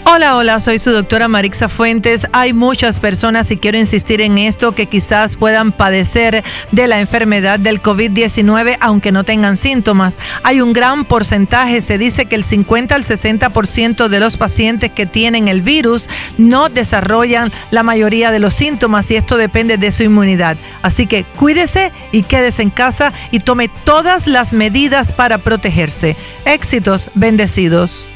Hola, soy su doctora Marixa Fuentes. Hay muchas personas, y quiero insistir en esto, que quizás puedan padecer de la enfermedad del COVID-19 aunque no tengan síntomas. Hay un gran porcentaje, se dice que el 50 al 60% de los pacientes que tienen el virus no desarrollan la mayoría de los síntomas, y esto depende de su inmunidad. Así que cuídese y quédese en casa y tome todas las medidas para protegerse. Éxitos, bendecidos.